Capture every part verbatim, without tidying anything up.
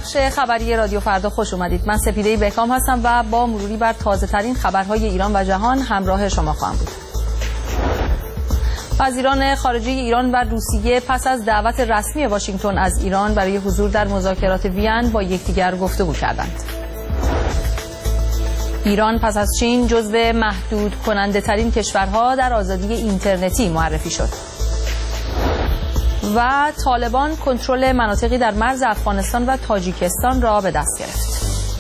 بخش خبری رادیو فردا خوش اومدید. من سپیده بهکام هستم و با مروری بر تازه ترین خبرهای ایران و جهان همراه شما خواهم بود. وزیران خارجه ایران و روسیه پس از دعوت رسمی واشنگتن از ایران برای حضور در مذاکرات وین با یکدیگر گفتگو کردند. ایران پس از چین جزو محدود کننده ترین کشورها در آزادی اینترنتی معرفی شد. و طالبان کنترل مناطقی در مرز افغانستان و تاجیکستان را به دست گرفت.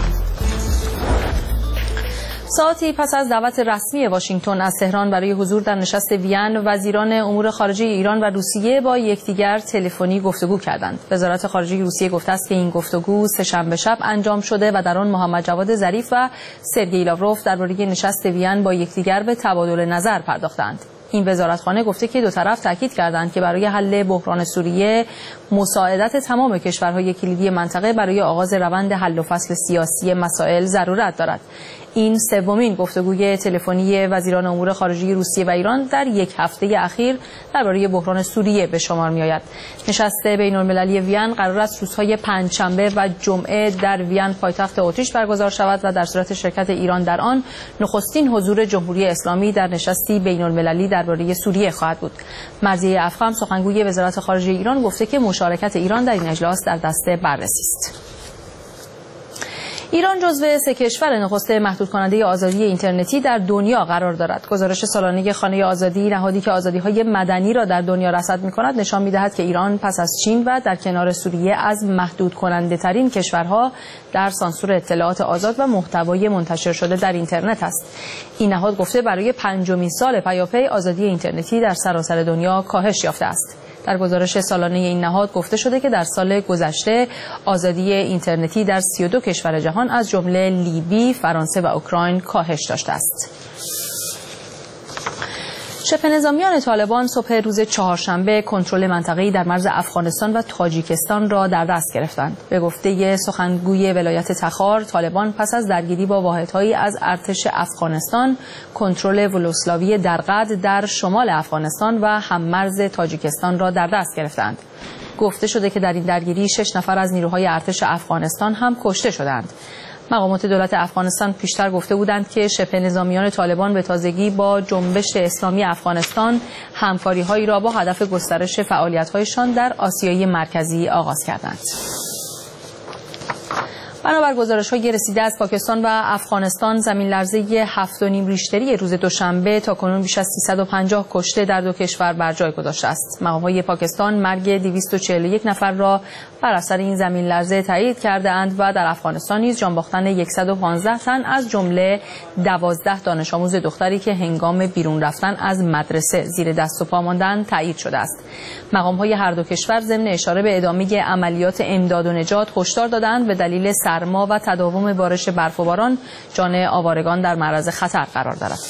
ساعتی پس از دعوت رسمی واشنگتن از تهران برای حضور در نشست وین، وزیران امور خارجه ایران و روسیه با یکدیگر تلفنی گفتگو کردند. وزارت خارجه روسیه گفته است که این گفتگو سه‌شنبه شب انجام شده و در آن محمد جواد ظریف و سرگئی لاوروف درباره نشست وین با یکدیگر به تبادل نظر پرداختند. این وزارتخانه گفته که دو طرف تاکید کردند که برای حل بحران سوریه مساعدت تمام کشورهای کلیدی منطقه برای آغاز روند حل و فصل سیاسی مسائل ضرورت دارد. این سومین گفتگوی تلفنی وزیران امور خارجه روسیه و ایران در یک هفته اخیر درباره بحران سوریه به شمار می‌آید. نشست بین‌المللی وین قرار است روزهای پنجشنبه و جمعه در وین پایتخت اتریش برگزار شود و در صورت شرکت ایران در آن نخستین حضور جمهوری اسلامی در نشستی بین‌المللی درباره سوریه خواهد بود. مرضیه افخم سخنگوی وزارت خارجه ایران گفته که مشارکت ایران در این اجلاس در دست بررسی است. ایران جزو سه کشور نخست محدود کننده آزادی اینترنتی در دنیا قرار دارد. گزارش سالانه خانه آزادی، نهادی که آزادی‌های مدنی را در دنیا رصد می‌کند، نشان می‌دهد که ایران پس از چین و در کنار سوریه از محدود کننده ترین کشورها در سانسور اطلاعات آزاد و محتوای منتشر شده در اینترنت است. این نهاد گفته برای پنجمین سال پیاپی آزادی اینترنتی در سراسر دنیا کاهش یافته است. در گزارش سالانه این نهاد گفته شده که در سال گذشته آزادی اینترنتی در سی و دو کشور جهان از جمله لیبی، فرانسه و اوکراین کاهش داشته است. شبه نظامیان طالبان صبح روز چهارشنبه کنترل منطقه‌ای در مرز افغانستان و تاجیکستان را در دست گرفتند. به گفته سخنگوی ولایت تخار، طالبان پس از درگیری با واحدهایی از ارتش افغانستان کنترل ولوسلاوی درقد در شمال افغانستان و هممرز تاجیکستان را در دست گرفتند. گفته شده که در این درگیری شش نفر از نیروهای ارتش افغانستان هم کشته شدند. مقامات دولت افغانستان پیشتر گفته بودند که شبه نظامیان طالبان به تازگی با جنبش اسلامی افغانستان همکاری‌هایی را با هدف گسترش فعالیت‌هایشان در آسیای مرکزی آغاز کردند. بنابر گزارش‌های رسیده از پاکستان و افغانستان، زمین لرزه هفت و نیم ریشتری روز دوشنبه تاکنون بیش از سیصد و پنجاه کشته در دو کشور بر جای گذاشته است. مقامات پاکستان مرگ دویست و چهل و یک نفر را بر اثر این زمین لرزه تایید کرده‌اند و در افغانستان نیز جان باختن صد و پانزده تن از جمله دوازده دانش آموز دختری که هنگام بیرون رفتن از مدرسه زیر دست و پا ماندند تایید شده است. مقام‌های هر دو کشور ضمن اشاره به ادامه عملیات امداد و نجات هشدار دادند به دلیل سرما و تداوم بارش برف و باران جان آوارگان در معرض خطر قرار دارد.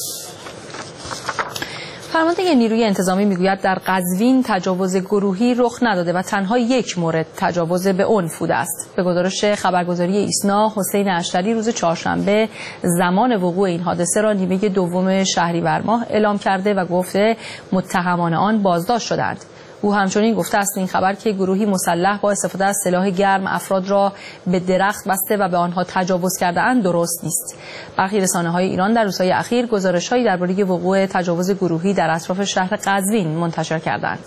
فرمانده نیروی انتظامی میگوید در قزوین تجاوز گروهی رخ نداده و تنها یک مورد تجاوز به عنف بوده است. به گزارش خبرگزاری ایسنا، حسین اشتری روز چهارشنبه زمان وقوع این حادثه را نیمه دوم شهریور ماه اعلام کرده و گفته متهمان آن بازداشت شدند. او همچنین گفته است این خبر که گروهی مسلح با استفاده از سلاح گرم افراد را به درخت بسته و به آنها تجاوز کرده‌اند درست نیست. برخی رسانه‌های ایران در روزهای اخیر گزارش‌هایی درباره وقوع تجاوز گروهی در اطراف شهر قزوین منتشر کردند.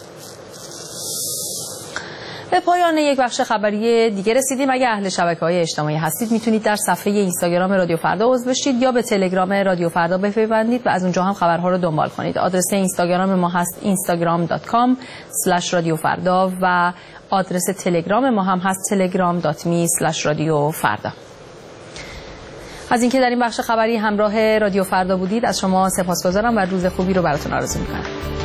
به پایان یک بخش خبری دیگه رسیدیم. اگه اهل شبکه‌های اجتماعی هستید میتونید در صفحه اینستاگرام رادیو فردا عضو بشید یا به تلگرام رادیو فردا بپیوندید و از اونجا هم خبرها رو دنبال کنید. آدرس اینستاگرام ما هست اینستاگرام دات کام اسلش رادیو فردا و آدرس تلگرام ما هم هست تلگرام دات می اسلش رادیو فردا. از اینکه در این بخش خبری همراه رادیو فردا بودید از شما سپاسگزارم و روز خوبی رو براتون آرزو می‌کنم.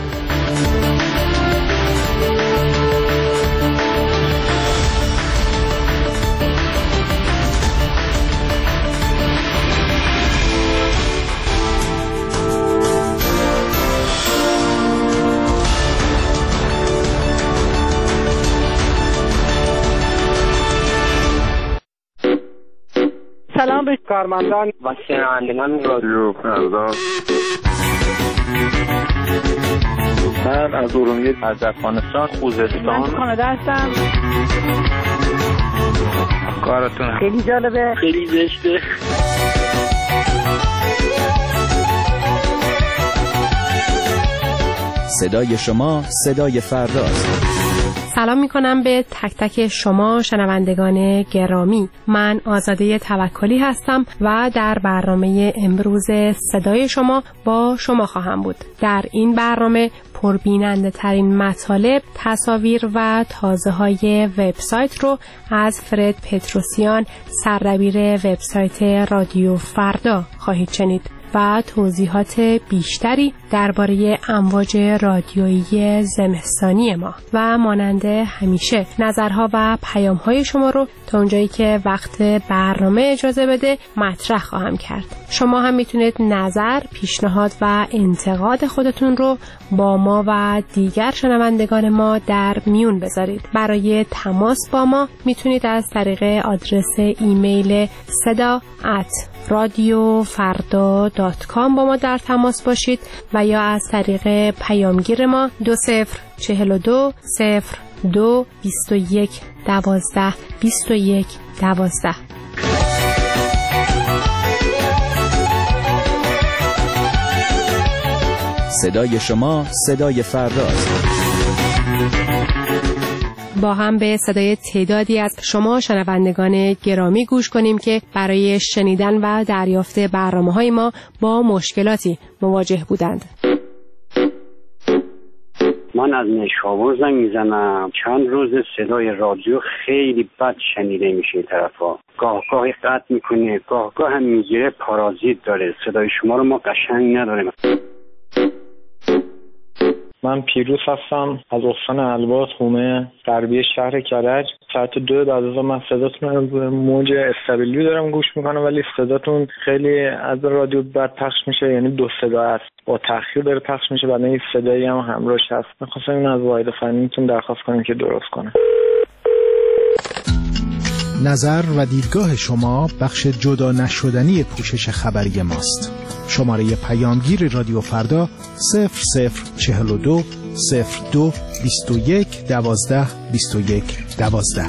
سلام به کارمندان و شنوندگان رادیو فردا. من از ارومیه از افغانستان خوزستان من کانادا هستم. کارتون خیلی جالبه، خیلی زشته. صدای شما صدای فرداست. سلام میکنم به تک تک شما شنوندگان گرامی. من آزاده توکلی هستم و در برنامه امروز صدای شما با شما خواهم بود. در این برنامه پربیننده ترین مطالب، تصاویر و تازه های وبسایت رو از فرد پتروسیان، سردبیر وبسایت رادیو فردا خواهید شنید و توضیحات بیشتری درباره امواج رادیویی زمستانی ما و مانند همیشه نظرها و پیام‌های شما رو تا اونجایی که وقت برنامه اجازه بده مطرح خواهم کرد. شما هم میتونید نظر، پیشنهاد و انتقاد خودتون رو با ما و دیگر شنوندگان ما در میون بذارید. برای تماس با ما میتونید از طریق آدرس ایمیل صدا ات رادیو فردا دات کام با ما در تماس باشید و یا از طریق پیامگیر ما دو صفر چهل و دو صفر دو بیست و یک دوازده بیست و یک دوازده. صدای شما صدای فرداست. با هم به صدای تعدادی از شما شنوندگان گرامی گوش کنیم که برای شنیدن و دریافت برنامه‌های ما با مشکلاتی مواجه بودند. من از نشابور زنگ میزنم. چند روز صدای رادیو خیلی بد شنیده میشه این طرفا. گاه گاهی قطع میکنه، گاه گاه هم میگیره، پارازیت داره. صدای شما رو ما قشنگ نداریم. من پیروز هستم از استان البرز، حومه غربی شهر کرج. ساعت دو بعد از من صداتون رو موج استابیلی دارم گوش میکنم، ولی صداتون خیلی از رادیو بد پخش میشه، یعنی دو صدا است، با تأخیر داره پخش میشه، بعد این صدایی هم همراهش هست. می‌خواستم این از واحد فنیتون درخواست کنم که درست کنه. نظر و دیدگاه شما بخش جدا نشدنی پوشش خبری ماست. شماره پیامگیر رادیو فردا صفر صفر چهل و دو صفر دو بیست و یک دوازده بیست و یک دوازده.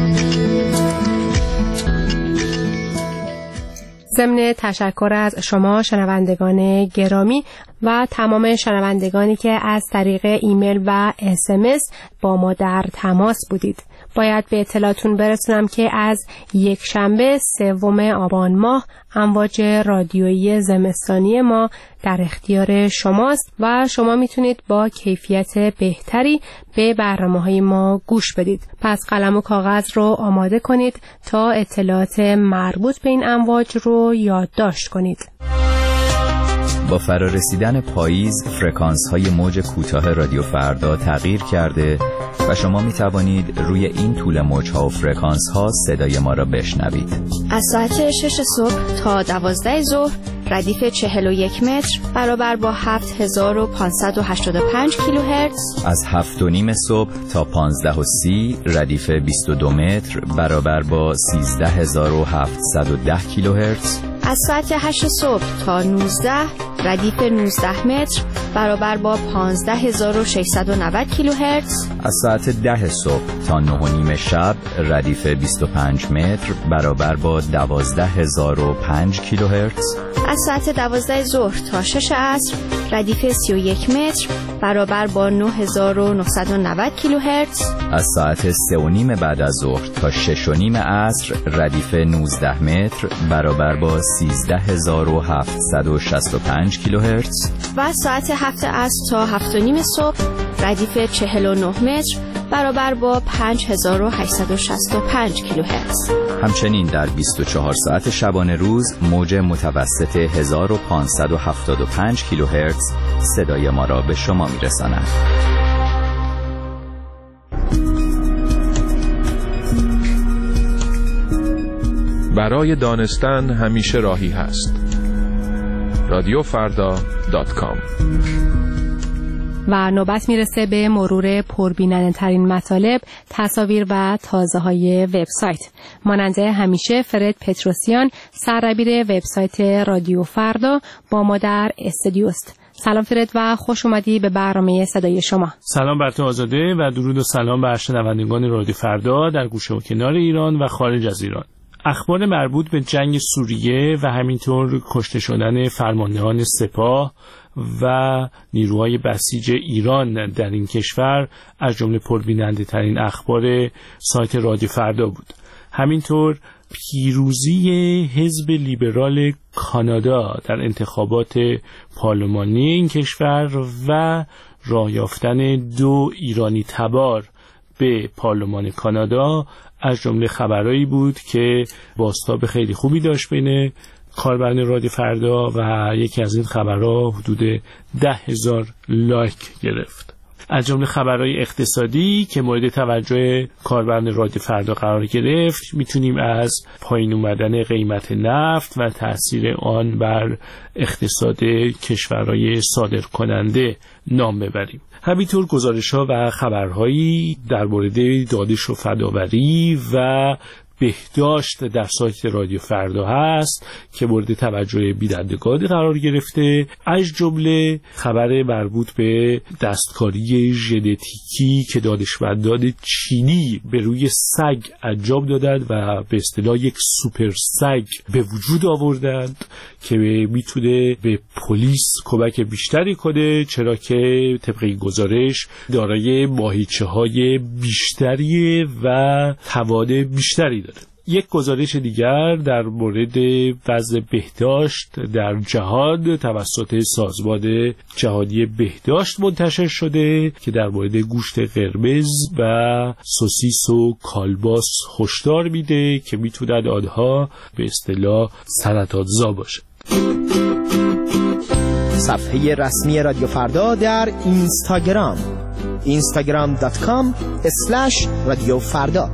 ضمن تشکر از شما شنوندگان گرامی و تمام شنوندگانی که از طریق ایمیل و اس ام اس با ما در تماس بودید. باید به اطلاعتون برسونم که از یک شنبه سوم آبان ماه امواج رادیویی زمستانی ما در اختیار شماست و شما میتونید با کیفیت بهتری به برنامه‌های ما گوش بدید. پس قلم و کاغذ رو آماده کنید تا اطلاعات مربوط به این امواج رو یادداشت کنید. با فرارسیدن پاییز فرکانس‌های موج کوتاه رادیو فردا تغییر کرده و شما می توانید روی این طول موج‌ها و فرکانس‌ها صدای ما را بشنوید. از ساعت شش صبح تا دوازده ظهر ردیف چهل و یک متر برابر با هفت هزار و پانصد و هشتاد و پنج کیلوهرتز. از هفت و نیم صبح تا پانزده و سی ردیف بیست و دو متر برابر با سیزده هزار و هفتصد و ده کیلوهرتز. از ساعت هشت صبح تا نوزده ردیف نوزده متر برابر با پانزده هزار و ششصد و نود کیلوهرتز. از ساعت ده صبح تا نه و نیم شب ردیف بیست و پنج متر برابر با دوازده هزار و پنج کیلوهرتز. از ساعت دوازده ظهر تا شش عصر ردیف سی و یک متر برابر با نه هزار و نهصد و نود کیلوهرتز. از ساعت سه و نیم بعد از ظهر تا شش و نیم عصر ردیف نوزده متر برابر با سیزده هزار و هفتصد و شصت و پنج کیلوهرتز. و از ساعت هفت عصر تا هفت و نیم صبح ردیف چهل و نه متر برابر با پنج هزار و هشتصد و شصت و پنج کیلوهرتز. همچنین در بیست و چهار ساعت شبانه روز موج متوسط هزار و پانصد و هفتاد و پنج کیلوهرتز صدای ما را به شما می‌رساند. برای دانستن همیشه راهی هست. رادیو فردا دات کام. و نوبت میرسه به مرور پربیننده ترین مطالب، تصاویر و تازه های وبسایت. مانند همیشه فرد پتروسیان، سردبیر وبسایت رادیو فردا با ما در استودیوست. سلام فرد و خوش اومدی به برنامه صدای شما. سلام بر تو آزاده و درود و سلام بر شنوندگان رادیو فردا در گوشه و کنار ایران و خارج از ایران. اخبار مربوط به جنگ سوریه و همینطور کشته شدن فرماندهان سپاه و نیروهای بسیج ایران در این کشور از جمله پربیننده ترین اخبار سایت رادیو فردا بود. همینطور پیروزی حزب لیبرال کانادا در انتخابات پارلمانی این کشور و راه یافتن دو ایرانی تبار به پارلمان کانادا از جمله خبرایی بود که بازتاب خیلی خوبی داشت بین کاربران رادیو فردا و یکی از این خبرها حدود ده هزار لایک گرفت. از جمله خبرهای اقتصادی که مورد توجه کاربران رادیو فردا قرار گرفت میتونیم از پایین اومدن قیمت نفت و تأثیر آن بر اقتصاد کشورهای صادر کننده نام ببریم. همینطور گزارش‌ها و خبرهایی در مورد دانش و فناوری و بهداشت در سایت رادیو فردا هست که مورد توجه بینندگان قرار گرفته، از جمله خبر مربوط به دستکاری ژنتیکی که دانشمندان چینی به روی سگ انجام دادند و به اصطلاح یک سوپر سگ به وجود آوردند که میتونه به پلیس کمک بیشتری کنه، چرا که طبق این گزارش دارای ماهیچه‌های بیشتری و توان بیشتری داره. یک گزارش دیگر در مورد وضع بهداشت در جهان توسط سازمان جهانی بهداشت منتشر شده که در مورد گوشت قرمز و سوسیس و کالباس هشدار میده که میتونن آنها به اصطلاح سرطانزا باشه. صفحه رسمی رادیو فردا در اینستاگرام اینستاگرام دات کام اسلش رادیو فردا.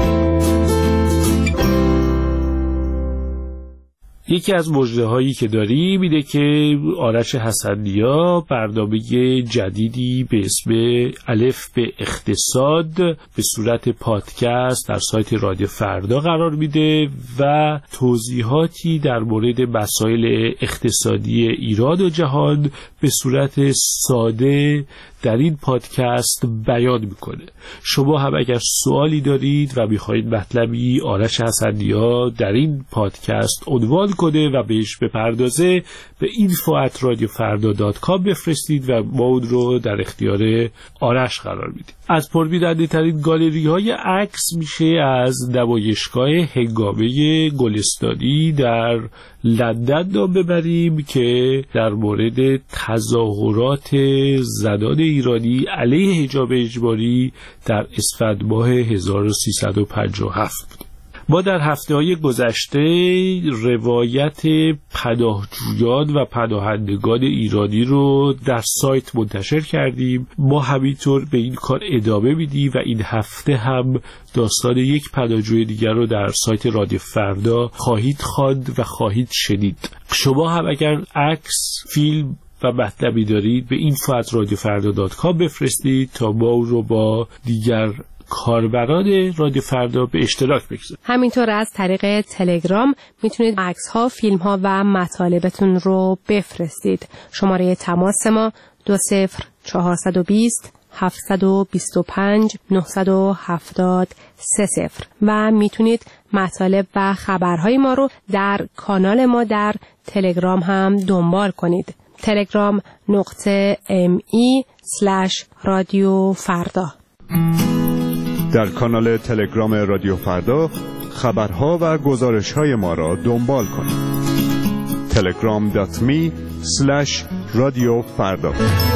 یکی از مژده‌هایی که داریم اینه که آرش حسن‌نیا برنامه جدیدی به اسم الف به اقتصاد به صورت پادکست در سایت رادیو فردا قرار میده و توضیحاتی در مورد مسائل اقتصادی ایران و جهان به صورت ساده در این پادکست بیان میکنه. شما هم اگر سوالی دارید و میخواهید مطلبی آرش حسن‌نیا در این پادکست عنوان کنه و بهش بپردازه، به اینفو ات رادیو فردا دات کام بفرستید و ما اون رو در اختیار آرش قرار میدیم. از پربیننده ترین گالری های عکس میشه از نمایشگاه هنگامه گلستانی در لندن نام ببریم که در مورد تظاهرات زنان ایرانی علیه حجاب اجباری در اسفند ماه هزار و سیصد و پنجاه و هفت بود. ما در هفته‌های گذشته روایت پناهجویان و پناهندگان ایرانی رو در سایت منتشر کردیم. ما همینطور به این کار ادامه میدیم و این هفته هم داستان یک پناهجوی دیگر رو در سایت رادیو فردا خواهید خواند و خواهید شنید. شما هم اگر عکس، فیلم و مطلبی دارید به اینفو ات رادیو فردا دات کام بفرستید تا ما اون رو با دیگر کاربران رادیو فردا به اشتراک بگذارید. همینطور از طریق تلگرام میتونید عکس ها، فیلم ها و مطالبتون رو بفرستید. شماره تماس ما دو صفر چهارصد و بیست هفتصد و بیست و پنج نهصد و هفتاد سه صفر و میتونید مطالب و خبرهای ما رو در کانال ما در تلگرام هم دنبال کنید. تلگرام نقطه ام ای سلش رادیو فردا. در کانال تلگرام رادیو فردا خبرها و گزارش‌های ما را دنبال کنید. تلگرام دات می سلش رادیو فردا.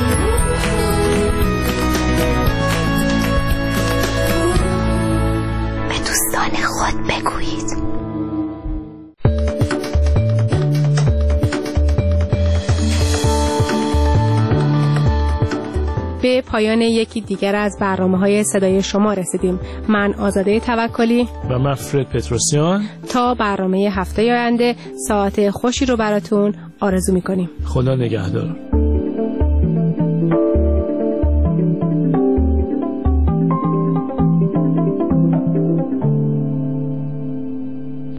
به دوستان خود بگویید. به پایان یکی دیگر از برنامه‌های صدای شما رسیدیم. من آزاده توکلی و من فرد پتروسیان تا برنامه هفته آینده ساعت خوشی رو براتون آرزو می‌کنیم. خدا نگهدار.